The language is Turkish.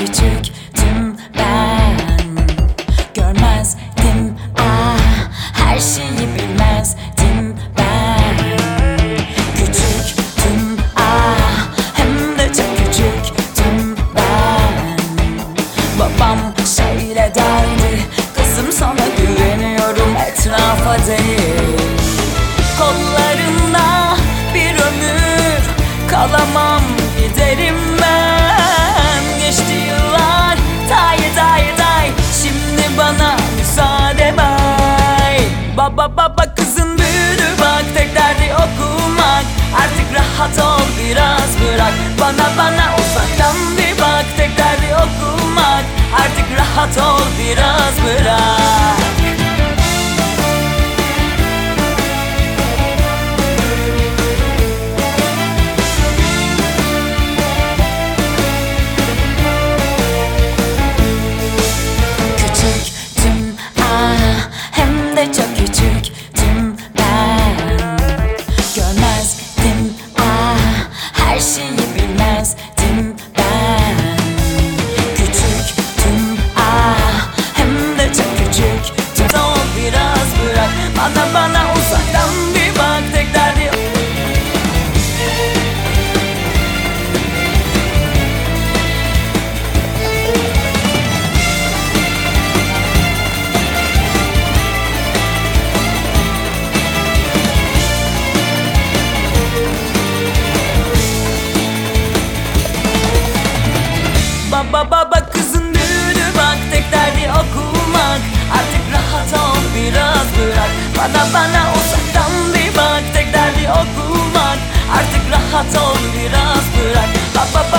küçüktüm ben. Görmezdim her şeyi bilmezdim ben. Küçüktüm hem de çok küçüktüm ben. Babam şöyle derdi: kızım sana güveniyorum, etrafa değil. Kollarında bir ömür kalamam, giderim ben. Geçti yıllar day, şimdi bana müsaade bay. Baba kızın büyüdü bak, tek derdi okumak. Artık rahat ol biraz, bırak bana uzaktan bir bak. Tek derdi okumak, artık rahat ol biraz, bırak. Küçüktüm hem de çok küçüktüm ben. Görmezdim her şeyi bilmezdim ben. Küçüktüm hem de çok küçüktüm. Ol biraz, bırak bana uzaktan bir bak. Tek derdi Baba kızın büyüdü bak, tek derdi okumak. Artık rahat ol biraz, bırak bana uzaktan bir bak. Tek derdi okumak, artık rahat ol biraz, bırak.